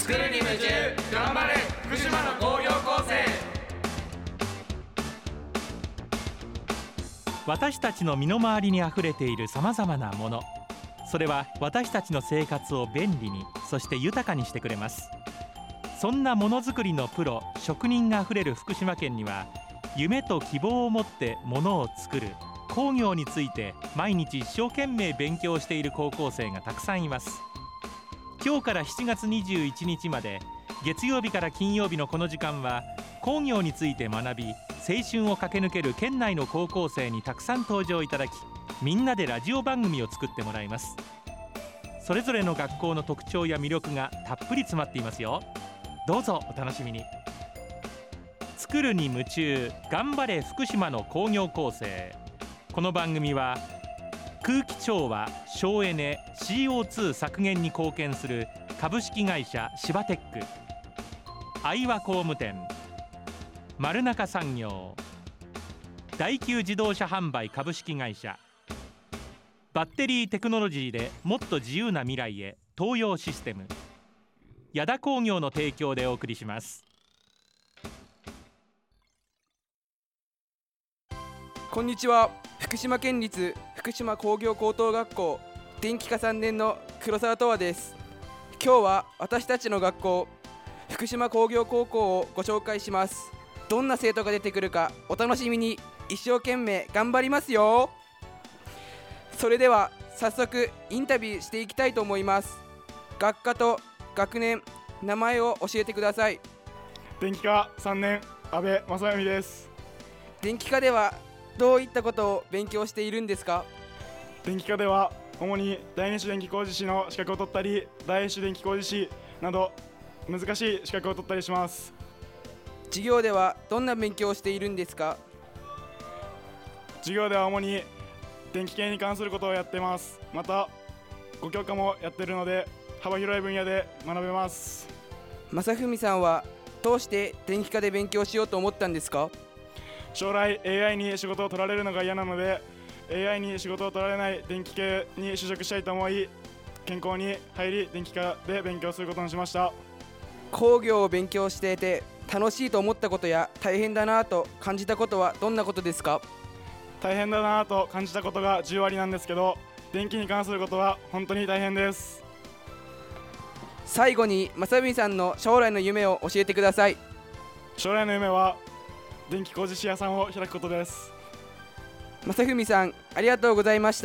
作るに夢中、頑張れ福島の工業高生。 私たちの身の回りにあふれているさまざまなもの、それは私たちの生活を便利に、そして豊かにしてくれます。そんなものづくりのプロ、職人があふれる福島県には、夢と希望を持ってものを作る工業について毎日一生懸命勉強している高校生がたくさんいます。今日から7月21日まで、月曜日から金曜日のこの時間は工業について学び、青春を駆け抜ける県内の高校生にたくさん登場いただき、みんなでラジオ番組を作ってもらいます。それぞれの学校の特徴や魅力がたっぷり詰まっていますよ。どうぞお楽しみに。作るに夢中、頑張れ福島の工業高生。この番組は空気調和、省エネ、 CO2 削減に貢献する株式会社シバテック、愛和工務店、丸中産業、第9自動車販売株式会社、バッテリーテクノロジーでもっと自由な未来へ東洋システム、矢田工業の提供でお送りします。 こんにちは。福島県立福島工業高等学校電気科3年の黒沢斗亜です。今日は私たちの学校福島工業高校をご紹介します。どんな生徒が出てくるかお楽しみに。一生懸命頑張りますよ。それでは早速インタビューしていきたいと思います。学科と学年、名前を教えてください。 電気科3年、阿部正文です。 電気科ではどういったことを勉強しているんですか？ 電気科では主に第二種電気工事士の資格を取ったり、第一種電気工事士など難しい資格を取ったりします。 授業ではどんな勉強をしているんですか？ 授業では主に電気系に関することをやっています。また5教科もやっているので幅広い分野で学べます。 正文さんはどうして電気科で勉強しようと思ったんですか？ 将来 AI に仕事を取られるのが嫌なので、 AI に仕事を取られない電気系に就職したいと思い、健康に入り電気科で勉強することにしました。 工業を勉強していて楽しいと思ったことや大変だなと感じたことはどんなことですか？ 大変だなと感じたことが10割なんですけど、電気に関することは本当に大変です。 最後に正文さんの将来の夢を教えてください。 将来の夢は電気工事士屋さんを開くことです。 正文さん、ありがとうございました。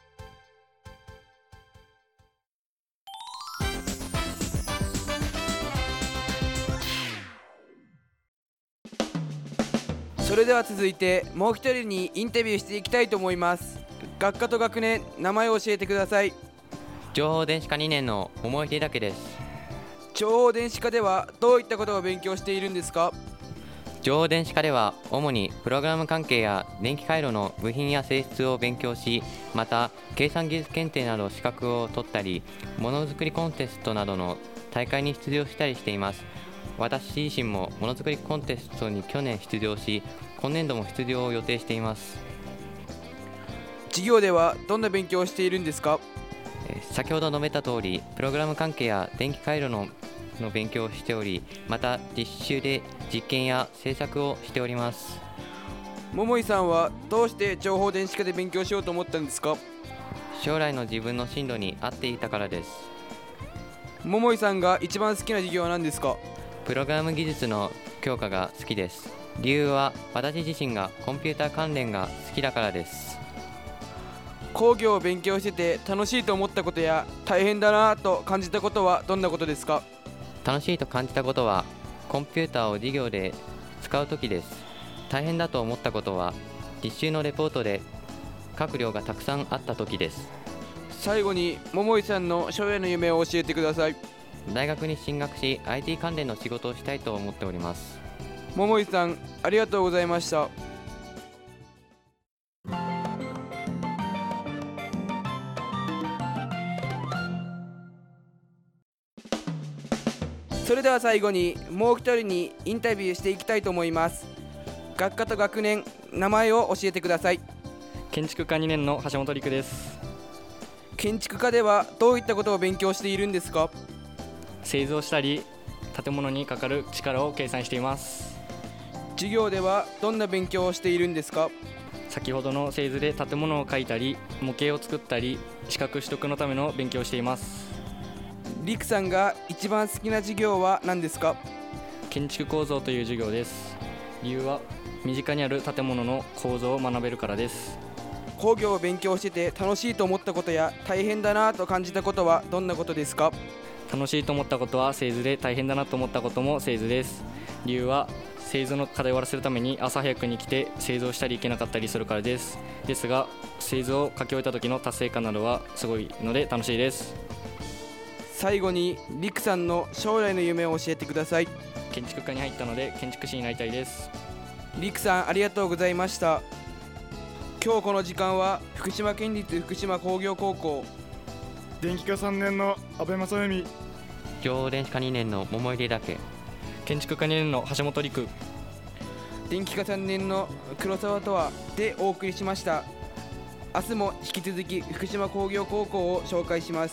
それでは続いてもう一人にインタビューしていきたいと思います。学科と学年、名前を教えてください。 情報電子科2年の桃井秀武です。 情報電子科ではどういったことを勉強しているんですか？ 情報電子科では主にプログラム関係や電気回路の部品や性質を勉強し、また計算技術検定など資格を取ったり、ものづくりコンテストなどの大会に出場したりしています。私自身もものづくりコンテストに去年出場し、今年度も出場を予定しています。 授業ではどんな勉強をしているんですか？ 先ほど述べた通り、プログラム関係や電気回路の勉強をしており、また実習で実験や制作をしております。 桃井さんはどうして情報電子科で勉強しようと思ったんですか？ 将来の自分の進路に合っていたからです。 桃井さんが一番好きな授業は何ですか？ プログラム技術の教科が好きです。理由は私自身がコンピューター関連が好きだからです。 工業を勉強してて楽しいと思ったことや大変だなと感じたことはどんなことですか？ 楽しいと感じたことはコンピューターを授業で使うときです。大変だと思ったことは実習のレポートで書く量がたくさんあったときです。 最後に桃井さんの将来の夢を教えてください。 大学に進学し IT 関連の仕事をしたいと思っております。 桃井さん、ありがとうございました。それでは最後にもう一人にインタビューしていきたいと思います。学科と学年、名前を教えてください。 建築科2年の橋本陸です。 建築科ではどういったことを勉強しているんですか？ 製図をしたり建物にかかる力を計算しています。 授業ではどんな勉強をしているんですか？ 先ほどの製図で建物を描いたり模型を作ったり資格取得のための勉強をしています。 りくさんが一番好きな授業は何ですか？ 建築構造という授業です。理由は身近にある建物の構造を学べるからです。 工業を勉強してて楽しいと思ったことや大変だなと感じたことはどんなことですか？ 楽しいと思ったことは製図で、大変だなと思ったことも製図です。理由は製図の課題を終わらせるために朝早くに来て製図をしたり行けなかったりするからです。ですが製図を書き終えた時の達成感などはすごいので楽しいです。 最後にりくさんの将来の夢を教えてください。 建築科に入ったので建築士になりたいです。 りくさんありがとうございました。今日この時間は福島県立福島工業高校電気科3年の阿部正文、 情報電子科2年の桃入岳、 建築科2年の橋本陸、 電気科3年の黒沢とわでお送りしました。明日も引き続き福島工業高校を紹介します。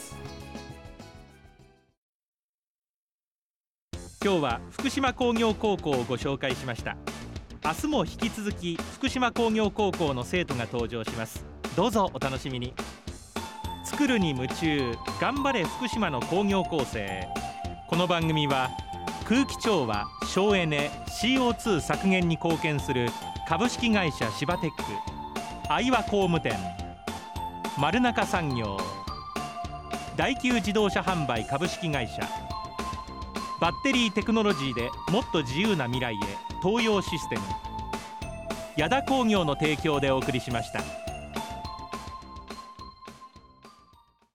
今日は福島工業高校をご紹介しました。明日も引き続き福島工業高校の生徒が登場します。どうぞお楽しみに。作るに夢中、頑張れ福島の工業高生。この番組は空気調和、省エネ、 CO2 削減に貢献する株式会社シバテック、愛和工務店、丸中産業、第九自動車販売株式会社、バッテリーテクノロジーでもっと自由な未来へ東洋システム、矢田工業の提供でお送りしました。